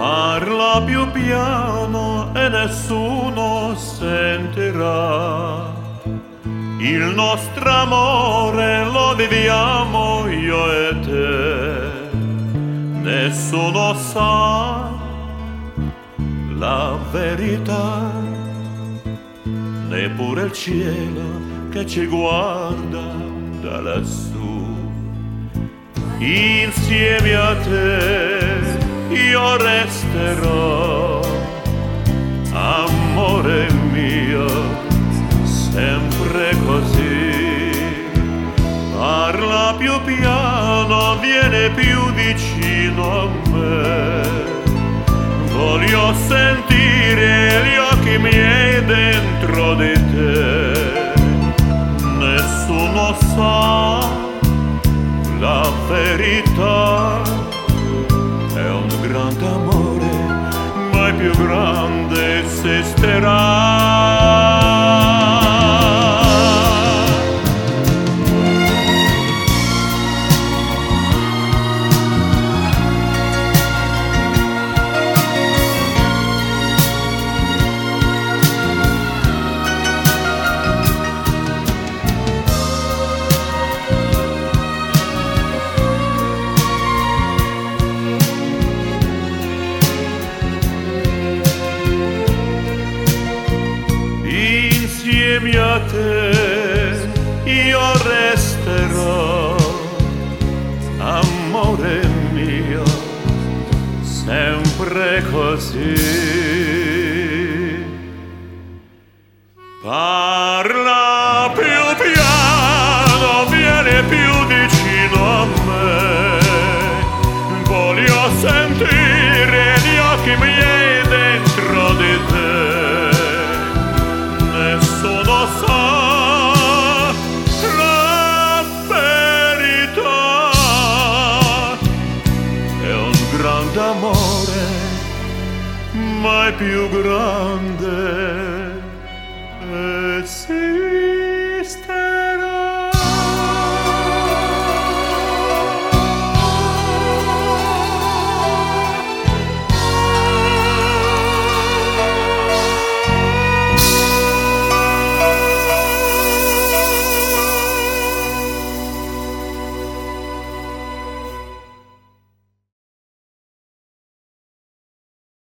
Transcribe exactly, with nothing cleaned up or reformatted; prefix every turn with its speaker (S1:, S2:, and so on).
S1: Parla più piano e nessuno sentirà. Il nostro amore lo viviamo io e te. Nessuno sa la verità, neppure il cielo che ci guarda da lassù. Insieme a te io resterò, amore mio, sempre così. Parla più piano, viene più vicino a me. Voglio sentire gli occhi miei dentro di te. Nessuno sa la verità. È un grande amore, mai più grande esisterà. Insieme a te io resterò, amore mio, sempre così. Parla più piano, vieni più vicino a me. Voglio sentire gli occhi miei dentro di te. Nessuno sa la verità. È un grande amore, mai più grande. Eh sì.